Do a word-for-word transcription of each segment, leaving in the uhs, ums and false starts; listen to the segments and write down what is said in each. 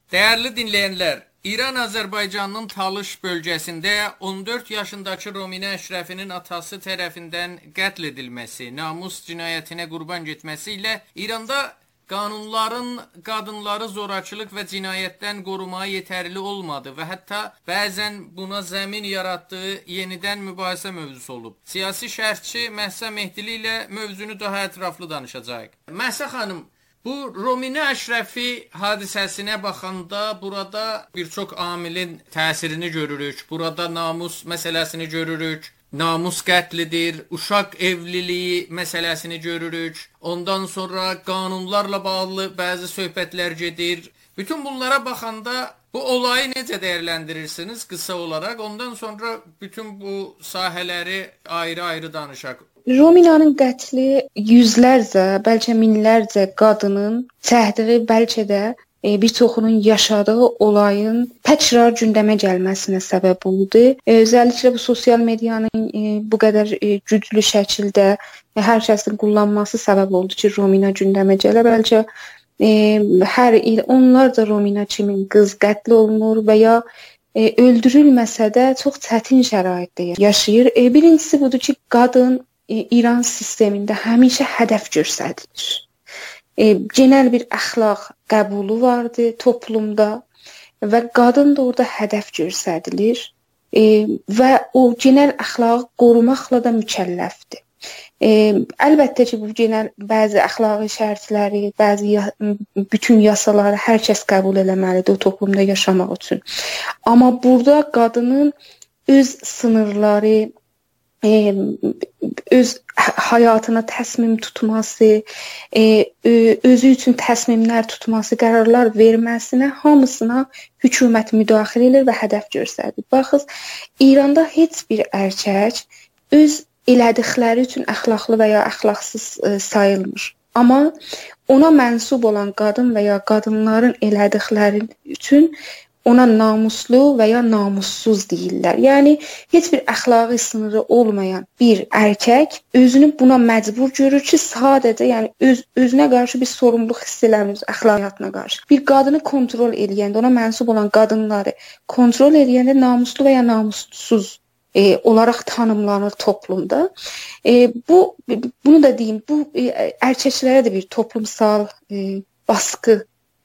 Değerli dinleyenler, İran Azərbaycanın Talış bölgəsində on dörd yaşındakı Rominə Əşrəfinin atası tərəfindən qətl edilməsi, namus cinayətinə qurban getməsi ilə İranda qanunların qadınları zorakılıq və cinayətdən qorumaya yetərli olmadı və hətta bəzən buna zəmin yaratdığı yenidən mübahisə mövzusu olub. Siyasi şərhçi Məhsə Mehdili ilə mövzunu daha ətraflı danışacaq. Məhsə xanım, bu Rominə Əşrəfi hadisəsinə baxanda burada bir çox amilin təsirini görürük. Burada namus məsələsini görürük. Namus qətlidir, uşaq evliliyi məsələsini görürük. Ondan sonra qanunlarla bağlı bəzi söhbətlər gedir. Bütün bunlara baxanda bu olayı necə dəyərləndirirsiniz qısa olaraq? Ondan sonra bütün bu sahələri ayrı-ayrı danışaq. Rominanın qətli yüzlərcə, bəlkə minlərcə qadının çəkdiyi, bəlkə də bir çoxunun yaşadığı olayın təkrar gündəmə gəlməsinə səbəb oldu. Özəlliklə bu sosial medianın bu qədər güclü şəkildə hər kəsin kullanması səbəb oldu ki, Romina gündəmə gələ. Bəlkə hər il onlarca Romina kimi qız qətl olunur və ya öldürülməsə də çox çətin şəraitdə yaşayır. Birincisi budur ki, qadın İran sistemində həmişə hədəf göstərilir. E, genel bir əxlaq qəbulu vardı toplumda və qadın da orada hədəf göstərilir e, və o genel əxlaqı qorumaqla da mükəlləfdir. E, əlbəttə ki, bu genel bəzi əxlaqi şərtləri, bəzi ya, bütün yasaları hər kəs qəbul eləməlidir o toplumda yaşamaq üçün. Amma burada qadının öz sınırları, E, öz həyatına təsmim tutması, e, özü üçün təsmimlər tutması, qərarlar verməsinə hamısına hökumət müdaxilə edir və hədəf göstərir. Baxın, İranda heç bir erkək öz elədikləri üçün əxlaqlı və ya əxlaqsız e, sayılmır. Amma ona mənsub olan qadın və ya qadınların elədikləri üçün ona namuslu və ya namussuz deyirlər. Yəni, heç bir əxlaqi sınırı olmayan bir erkək özünü buna məcbur görür ki, sadəcə yəni, öz, özünə qarşı bir sorumluluq hiss eləmir, əxlaqiyyatına qarşı. Bir qadını kontrol eləyəndə, ona mənsub olan qadınları kontrol eləyəndə namuslu və ya namussuz e, olaraq tanımlanır toplumda. E, bu, bunu da deyim, bu e, erkəklərə də bir toplumsal e, baskı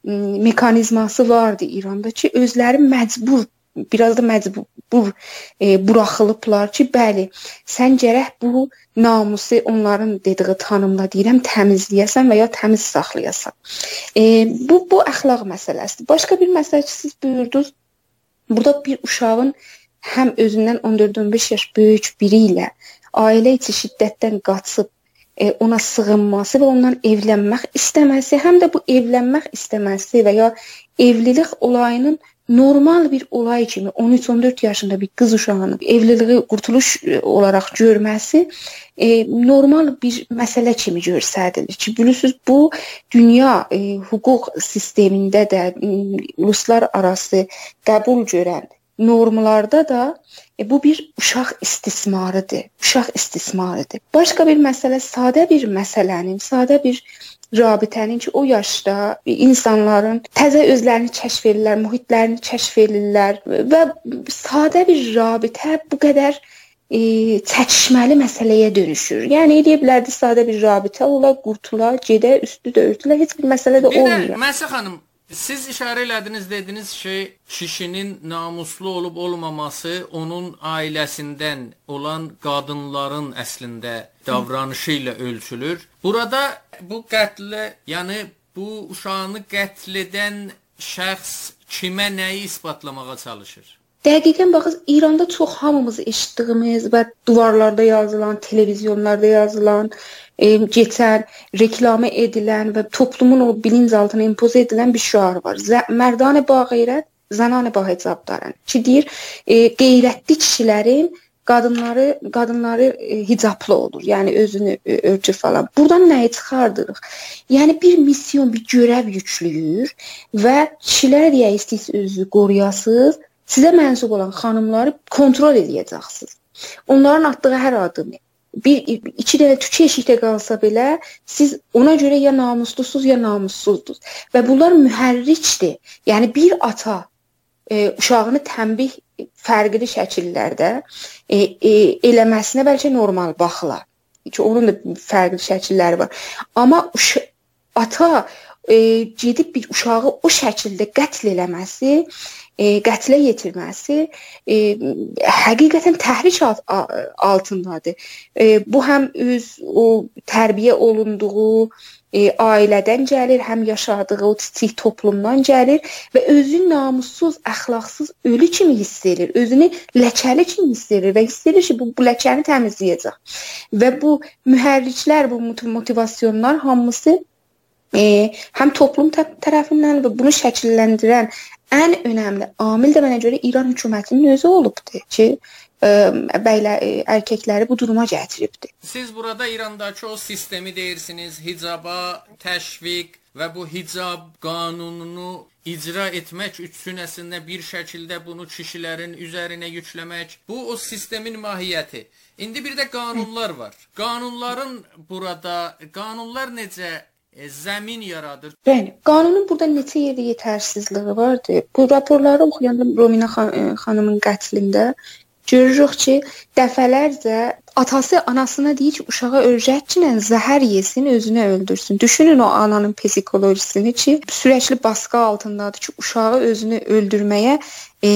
mekanizması vardı İranda ki, özləri məcbur, biraz da məcbur e, buraxılıblar ki, bəli, sən gərək bu namusu onların dediği tanımla deyirəm, təmizləyəsən və ya təmiz saxlayasan. E, bu, bu əxlaq məsələsidir. Başqa bir məsələ ki, siz buyurdunuz, burada bir uşağın həm özündən on dörd on beş yaş böyük biri ilə ailə içi şiddətdən qaçıb, ona sığınması və ondan evlənmək istəməsi, həm də bu evlənmək istəməsi və ya evlilik olayının normal bir olay kimi on üç on dörd yaşında bir qız uşağının evliliği qurtuluş olaraq görməsi e, normal bir məsələ kimi göstərilir ki, bilirsiniz, bu dünya e, hüquq sistemində də e, uluslar arası qəbul görən normlarda da e, bu bir uşaq istismarıdır. Uşaq istismarıdır. Başqa bir məsələ, sadə bir məsələnin, sadə bir rabitənin ki, o yaşda insanların təzə özlərini kəşf edirlər, mühitlərini kəşf edirlər və sadə bir rabitə bu qədər e, çəkişməli məsələyə dönüşür. Yəni, eləyə bilərdi sadə bir rabitə ola, qurtula, gedə, üstü də örtülə, heç bir məsələ də olmuyor. Bir də, Məhsə xanım, siz işarə elədiniz, dediniz ki, kişinin namuslu olub olmaması onun ailəsindən olan qadınların əslində davranışı ilə ölçülür. Burada bu qətlə, yəni bu uşağını qətl edən şəxs kimə nəyi isbatlamağa çalışır? Dəqiqən baxın, İranda çox hamımız eşitdiyimiz və duvarlarda yazılan, televizyonlarda yazılan, e, geçən, reklamı edilən və toplumun o bilinc altına impoze edilən bir şüar var. Mərdanə ba qeyrət, zənanə ba hicabdarən. Ki deyir, e, qeyrətli kişilərin qadınları qadınları e, hicablı olur. Yəni özünü e, örtür falan. Buradan nəyi çıxardırıq? Yəni bir misyon, bir görəv yüklüyür və kişilər deyə istəyirsiniz özünüzü qoruyasınız. Sizə mənsub olan xanımları kontrol edəcəksiniz. Onların atdığı hər adımı bir iki dənə tükü eşikdə qalsa belə siz ona görə ya namuslusuz ya namussuzdunuz. Və bunlar mühərrikdir. Yəni bir ata e, uşağını tənbih fərqli şəkillərdə e, e, eləməsinə bəlkə normal baxılar. Çünki onun da fərqli şəkilləri var. Amma ata e, gedib bir uşağı o şəkildə qətl eləməsi, e, qətlə yetirməsi e, həqiqətən təhrik altındadır. E, bu həm öz o tərbiyə olunduğu e, ailədən gəlir, həm yaşadığı o kiçik toplumdan gəlir və özünü namussuz, əxlaqsız ölü kimi hiss edir. Özünü ləkəli kimi hiss edir və hiss edir ki, bu, bu ləkəni təmizləyəcək. Və bu mühərriklər, bu motivasyonlar hamısı e, həm toplum tərəfindən və bunu şəkilləndirən ən önəmli amil də mənə görə İran hökumətinin özü olubdur ki, ə, bəylə ə, erkəkləri bu duruma gətiribdir. Siz burada İrandakı o sistemi deyirsiniz, hicaba təşviq və bu hicab qanununu icra etmək üçün əslində bir şəkildə bunu kişilərin üzərinə yükləmək. Bu o sistemin mahiyyəti. İndi bir də qanunlar var. Qanunların burada, qanunlar necə zəmin yaradır? Bəli, qanunun burada neçə yerdə yetərsizliyi vardı. Bu raporları oxuyanda Romina xan xanımın qətlində görürük ki, dəfələrcə atası anasına deyir ki, uşağa öyrətcinlə zəhər yesin, özünü öldürsün. Düşünün o ananın psikolojisini ki, sürəkli baskı altındadır ki, uşağı özünü öldürməyə e,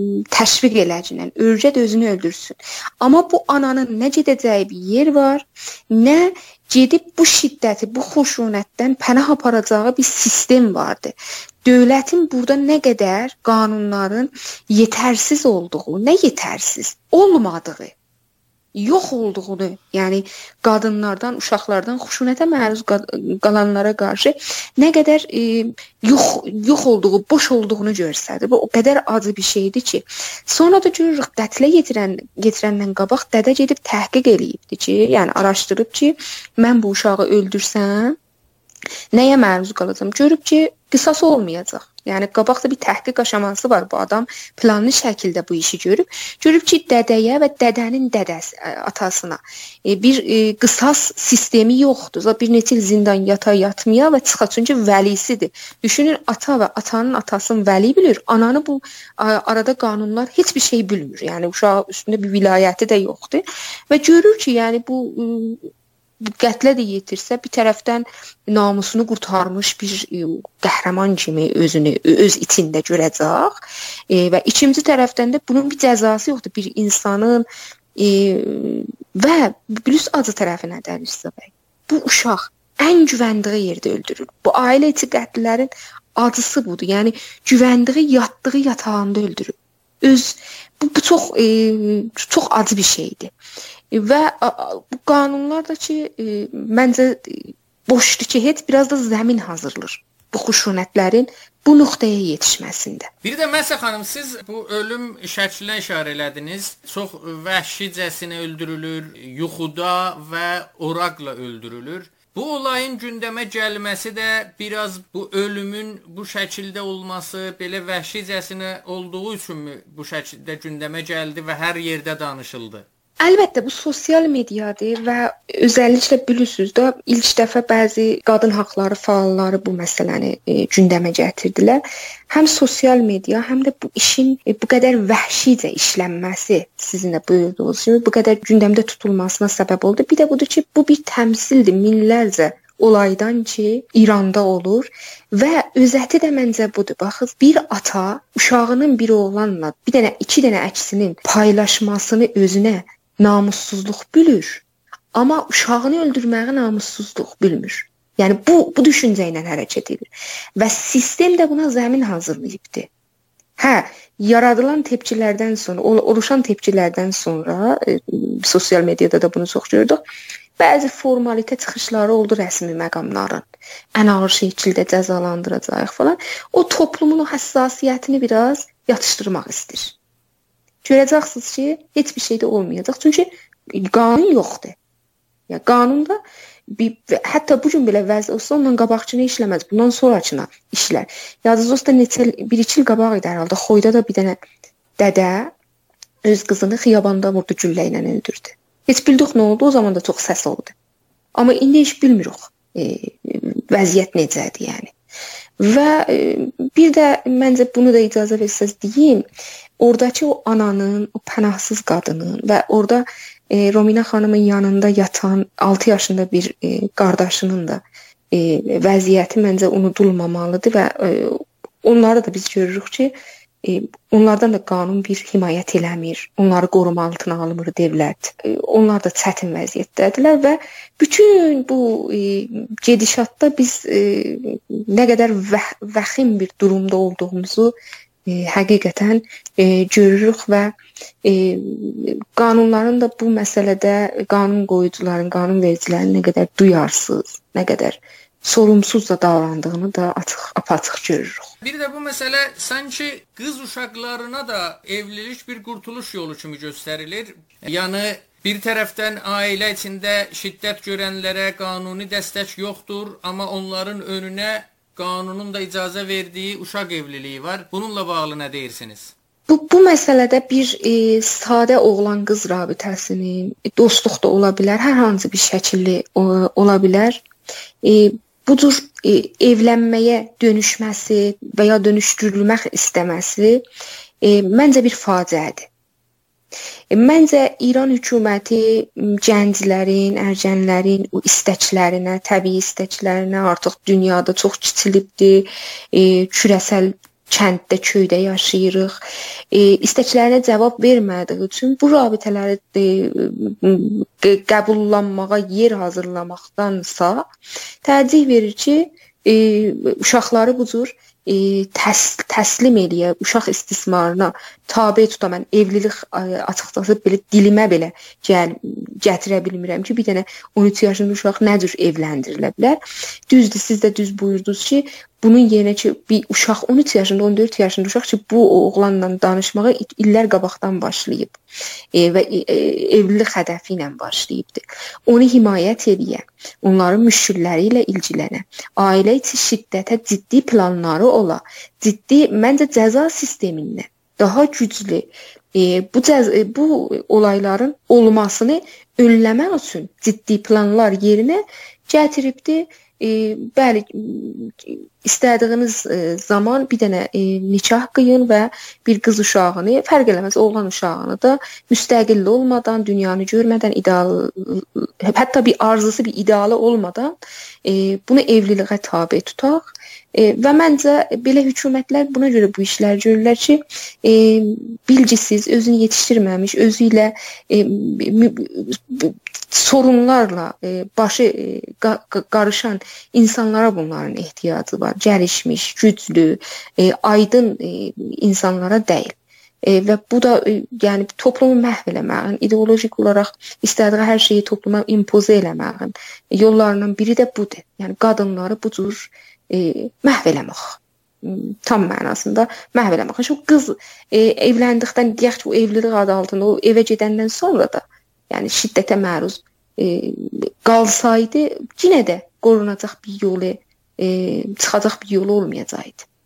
təşviq eləcinlə, öyrət özünü öldürsün. Amma bu ananın nə gedəcəyi bir yer var, nə gedib bu şiddəti, bu xuşunətdən pənah aparacağı bir sistem vardı. Dövlətin burada nə qədər qanunların yetərsiz olduğu, nə yetərsiz olmadığı, yox olduğunu, yəni qadınlardan, uşaqlardan xuşunətə məruz qalanlara qarşı nə qədər e, yox, yox olduğu, boş olduğunu göstərir. Bu o qədər acı bir şeydir ki, sonra da görürük qətlə yetirən, yetirəndən qabaq dədə gedib təhqiq eləyibdi ki, yəni araşdırıb ki, mən bu uşağı öldürsəm, nəyə məruz qalacam? Görüb ki, qisas olmayacaq. Yəni qabaqda bir təhqiq aşaması var. Bu adam planlı şəkildə bu işi görüb. Görüb ki, dədəyə və dədənin dədəsi, atasına bir qisas sistemi yoxdur. Bir neçə il zindan yata yatmaya və çıxa, çünki vəlisidir. Düşünün, ata və atanın atasını vəli bilir. Ananı bu arada qanunlar heç bir şey bilmir. Yəni uşaq üstündə bir vilayəti də yoxdur. Və görür ki, yəni bu qətlə də yetirsə, bir tərəfdən namusunu qurtarmış bir qəhrəman kimi özünü öz içində görəcək e, və ikinci tərəfdən də bunun bir cəzası yoxdur. Bir insanın e, və plus acı tərəfi nədir Rüstəm bəy? Bu uşaq ən güvəndiyi yerdə öldürülür. Bu ailə içi qətlərin acısı budur. Yəni güvəndiyi, yatdığı yatağında öldürülür. Öz bu, bu çox e, çox acı bir şeydir. Və bu qanunlar da ki, e, məncə boşdur ki, heç biraz da zəmin hazırlır bu xuşunətlərin bu nöqtəyə yetişməsində. Bir də Məsəl xanım, siz bu ölüm şəklinə işarə elədiniz. Çox vəhşicəsinə öldürülür, yuxuda və oraqla öldürülür. Bu olayın gündəmə gəlməsi də biraz bu ölümün bu şəkildə olması, belə vəhşicəsinə olduğu üçünmü bu şəkildə gündəmə gəldi və hər yerdə danışıldı? Əlbəttə, bu sosial mediadır və özəlliklə bilirsiniz də, ilk dəfə bəzi qadın haqları fəalları bu məsələni e, gündəmə gətirdilər. Həm sosial media, həm də bu işin e, bu qədər vəhşicə işlənməsi, sizin də buyurduğunuz kimi, bu qədər gündəmdə tutulmasına səbəb oldu. Bir də budur ki, bu bir təmsildir, minlərcə olaydan ki, İranda olur və özəti də məncə budur. Baxın, bir ata uşağının bir oğlanla bir dənə, iki dənə əksinin paylaşmasını özünə namussuzluq bilir, amma uşağını öldürməyi namussuzluq bilmir. Yəni bu bu düşüncə ilə hərəkət edir və sistem də buna zəmin hazırlayıbdı. Hə, yaradılan tepkilərdən sonra, oluşan tepkilərdən sonra e, sosial mediada da bunu çox gördük. Bəzi formalite çıxışları oldu rəsmi məqamların. Ən ağır şəkildə cəzalandıracağıq falan. O toplumun o həssasiyyətini biraz yatışdırmaq istəyir. Görəcəksiniz ki, heç bir şey də olmayacaq. Çünki qanun yoxdur. Ya qanunda bir, hətta bu gün belə vəzi olsa ondan qabaqçını işləməz. Bundan sonrakına işlər. Yazıcısı da neçə bir iki il qabaq idi hər halda. Xoyda da bir dənə dədə öz qızını xiyabanda vurdu, güllə ilə öldürdü. Heç bildik nə oldu, o zaman da çox səs oldu. Amma indi heç bilmirik e, vəziyyət necədir yəni. Və e, bir də məncə bunu da icazə versəz deyim, oradakı o ananın, o pənahsız qadının və orada e, Romina xanımın yanında yatan altı yaşında bir e, qardaşının da e, vəziyyəti məncə unudulmamalıdır və e, onları da biz görürük ki, e, onlardan da qanun bir himayət eləmir, onları qoruma altına almır dövlət. E, onlar da çətin vəziyyətdədirlər və bütün bu e, gedişatda biz e, nə qədər vəh vəxim bir durumda olduğumuzu e, həqiqətən e, görürük və e, qanunların da bu məsələdə qanun qoyucuların, qanun vericilərin nə qədər duyarsız, nə qədər sorumsuz da davrandığını da açıq apaçıq görürük. Bir də bu məsələ sanki qız uşaqlarına da evlilik bir qurtuluş yolu kimi göstərilir. Yəni bir tərəfdən ailə içində şiddət görənlərə qanuni dəstək yoxdur, amma onların önünə qanunun da icazə verdiyi uşaq evliliyi var. Bununla bağlı nə deyirsiniz? Bu, bu məsələdə bir e, sadə oğlan-qız rabitəsinin dostluq da ola bilər, hər hansı bir şəkilli o, ola bilər. E, bu cür e, evlənməyə dönüşməsi və ya dönüşdürülmək istəməsi e, məncə bir faciədir. E, məncə İran hökuməti gənclərin, ərgənlərin o istəklərinə, təbii istəklərinə artıq dünyada çox kiçilibdir, e, kürəsəl kənddə, köydə yaşayırıq. E, istəklərinə cavab vermədiyi üçün bu rabitələri e, qəbullanmağa yer hazırlamaqdansa tərcih verir ki, e, uşaqları bu cür e, təs təslim eləyə, uşaq istismarına tabe tuta. Mən evlilik açıqcası belə dilimə belə gəl gətirə bilmirəm ki, bir dənə on üç yaşında uşaq nə cür evləndirilə bilər. Düzdür, siz də düz buyurdunuz ki, bunun yerinə ki, bir uşaq on üç yaşında, on dörd yaşında uşaq ki, bu oğlanla danışmağa illər qabaqdan başlayıb e, və e, evlilik hədəfi ilə başlayıbdır. Onu himayət edən, onların müşkilləri ilə ilgilənən, ailə içi şiddətə ciddi planları ola, ciddi məncə cəza sistemindən daha güclü e, bu, cəz bu olayların olmasını önləmək üçün ciddi planlar yerinə gətiribdir. E, bəli, istədiyiniz e, zaman bir dənə e, nikah qıyın və bir qız uşağını, fərq eləməz oğlan uşağını da müstəqil olmadan, dünyanı görmədən, ideal, hətta bir arzusu, bir idealı olmadan e, bunu evliliğə tabe tutaq. E, və məncə belə hökumətlər buna görə bu işlər görürlər ki, e, bilgisiz, özünü yetişdirməmiş, özü ilə e, sorunlarla e, başı e, qa qarışan insanlara bunların ehtiyacı var. Gəlişmiş, güclü, e, aydın e, insanlara deyil. E, və bu da e, yəni toplumu məhv eləməyin, ideolojik olaraq istədiyi hər şeyi topluma impozə eləməyin yollarından biri də budur. Yəni qadınları bu cür e, məhv eləmək. Tam mənasında məhv eləmək. Şu qız e, evləndikdən, deyək ki, o evlilik adı altında o evə gedəndən sonra da yəni şiddətə məruz e, qalsaydı, yenə də qorunacaq bir yolu, e, çıxacaq bir yolu olmayacaqdı.